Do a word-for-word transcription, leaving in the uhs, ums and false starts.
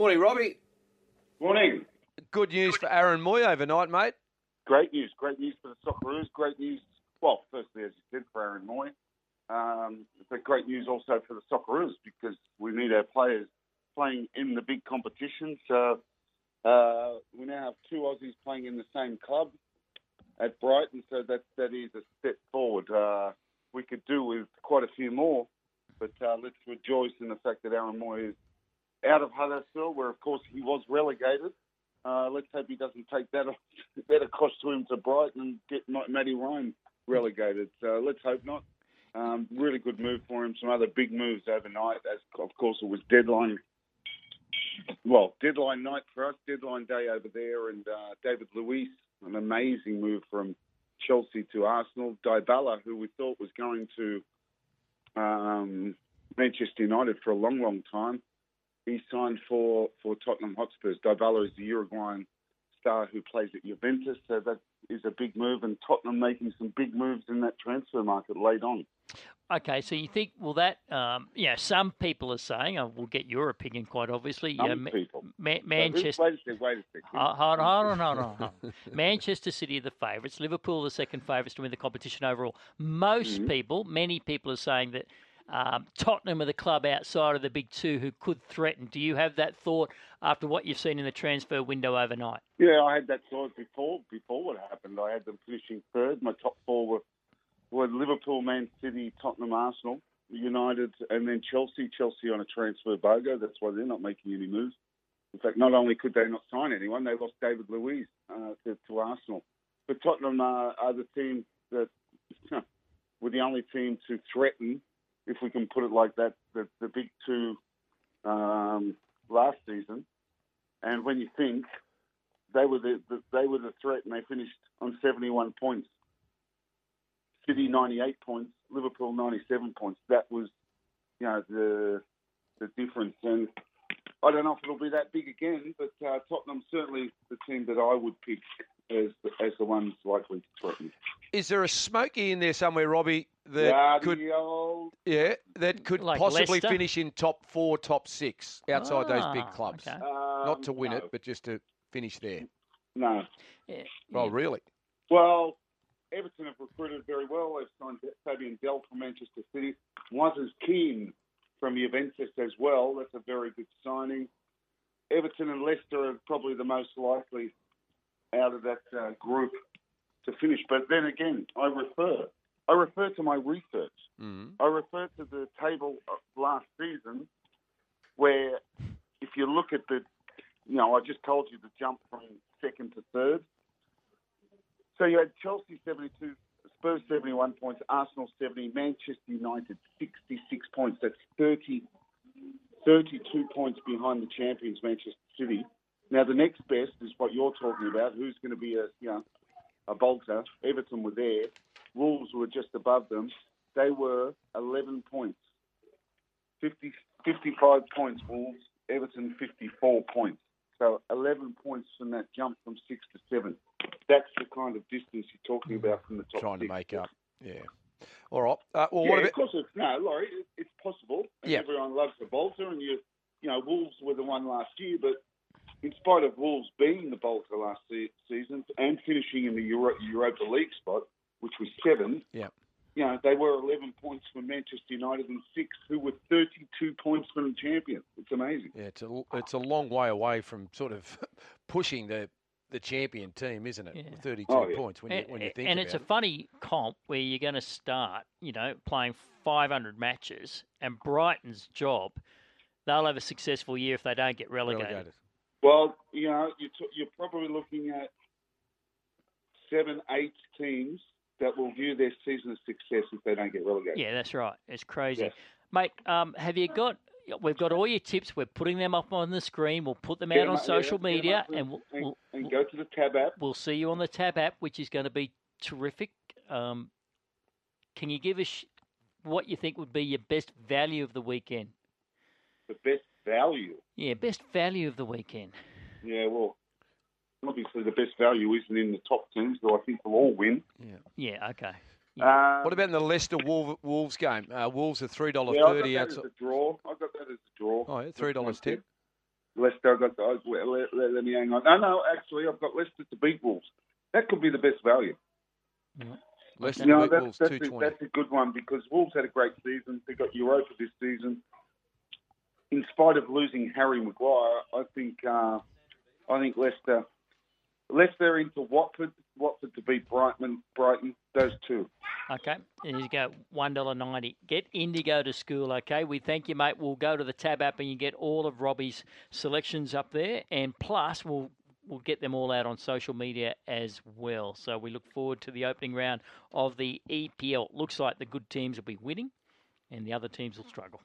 Morning, Robbie. Morning. Good news for Aaron Moy overnight, mate. Great news. Great news for the Socceroos. Great news, well, firstly, as you said, for Aaron Moy. Um, but great news also for the Socceroos because we need our players playing in the big competition. So uh, we now have two Aussies playing in the same club at Brighton, so that that is a step forward. Uh, we could do with quite a few more, but uh, let's rejoice in the fact that Aaron Moy is out of Huddersfield, where, of course, he was relegated. Uh, let's hope he doesn't take that that across to him to Brighton and get Matty Ryan relegated. So let's hope not. Um, really good move for him. Some other big moves overnight. As of course, it was deadline. Well, deadline night for us, deadline day over there, and uh, David Luiz, an amazing move from Chelsea to Arsenal. Dybala, who we thought was going to um, Manchester United for a long, long time. He signed for, for Tottenham Hotspurs. Dybala is the Uruguayan star who plays at Juventus, so that is a big move, and Tottenham making some big moves in that transfer market late on. Okay, so you think, well, that, um, yeah, some people are saying, uh, we'll get your opinion quite obviously. Some uh, people. Ma- Manchester. Wait a second, wait a second. Uh, hold on, hold on, hold on. Hold on. Manchester City are the favourites. Liverpool are the second favourites to win the competition overall. Most Mm-hmm. people, many people are saying that um, Tottenham are the club outside of the big two who could threaten. Do you have that thought after what you've seen in the transfer window overnight? Yeah, I had that thought before before what happened. I had them finishing third. My top four were, were Liverpool, Man City, Tottenham, Arsenal, United, and then Chelsea. Chelsea on a transfer BOGO. That's why they're not making any moves. In fact, not only could they not sign anyone, they lost David Luiz uh, to, to Arsenal. But Tottenham uh, are the team that were the only team to threaten, if we can put it like that, the, the big two um, last season. And when you think they were the, the they were the threat, and they finished on seventy-one points. City ninety-eight points, Liverpool ninety-seven points. That was, you know, the the difference. And I don't know if it'll be that big again, but uh, Tottenham certainly the team that I would pick as the, as the ones likely to threaten. Is there a smoky in there somewhere, Robbie, that yeah, could the old... yeah that could Like possibly Leicester? finish in top four, top six outside those big Ah, clubs? okay. Um, Not to win no, it, but just to finish there. No. Yeah, Oh, yeah. really? Well, Everton have recruited very well. They've signed Fabian Delph from Manchester City. Moises Keane from Juventus as well. That's a very good signing. Everton and Leicester are probably the most likely out of that uh, group to finish. But then again, I refer, I refer to my research. Mm-hmm. I refer to the table of last season, where if you look at the, you know, I just told you the jump from second to third. So you had Chelsea seventy-two, Spurs seventy-one points, Arsenal seventy, Manchester United sixty-six points. That's thirty, thirty-two points behind the champions, Manchester City. Now the next best is what you're talking about. Who's going to be a, you know, a bolter? Everton were there. Wolves were just above them. They were eleven points. fifty, fifty-five points Wolves, Everton fifty-four points. So eleven points from that jump from six to seven. That's the kind of distance you're talking about from the top Trying six. to make up. Yeah. All right. Uh, well, Yeah, what about? of course it's no, Laurie. It, it's possible. And Yeah. everyone loves the bolter, and you, you know, Wolves were the one last year, but in spite of Wolves being the bolter last se- season and finishing in the Euro- Europa League spot, which was seven, Yeah. you know, they were eleven points from Manchester United and six, who were thirty-two points from the champion. It's amazing. Yeah, it's a it's a long way away from sort of pushing the the champion team, isn't it? Yeah. thirty-two Oh, yeah. points when you And, when you think and about it's a it. funny comp where you're going to start, you know, playing five hundred matches, and Brighton's job, they'll have a successful year if they don't get relegated. Relegated. Well, you know, you're, t- you're probably looking at seven, eight teams that will view their season as success if they don't get relegated. Yeah, that's right. It's crazy. Yes. Mate, um, have you got, we've got all your tips. We're putting them up on the screen. We'll put them Get out 'em on up- social yeah, get 'em media, up and we'll, and, we'll, and go to the Tab app. we'll see you on the Tab app, which is going to be terrific. Um, can you give us what you think would be your best value of the weekend? The best value. Yeah, best value of the weekend. Yeah, well, obviously the best value isn't in the top teams, so I think we'll all win. Yeah. Yeah, okay. Um, What about in the Leicester Wolves, Wolves game? Uh, Wolves are three dollars yeah, I got thirty that outside. as a draw. I got that as a draw. Oh, yeah, three dollars ten. Leicester. I've got the, let, let, let me hang on. No, no, actually, I've got Leicester to beat Wolves. That could be the best value. Yeah. Leicester You know, beat that's, Wolves that's, two a, twenty. that's a good one because Wolves had a great season. They got Europa this season. In spite of losing Harry Maguire, I think uh, I think Leicester Leicester into Watford, Watford to beat Brighton, Brighton, those two. Okay, there you go, one dollar ninety. Get Indigo to school, okay? We thank you, mate. We'll go to the Tab app and you get all of Robbie's selections up there. And plus, we'll we'll get them all out on social media as well. So we look forward to the opening round of the E P L. Looks like the good teams will be winning and the other teams will struggle.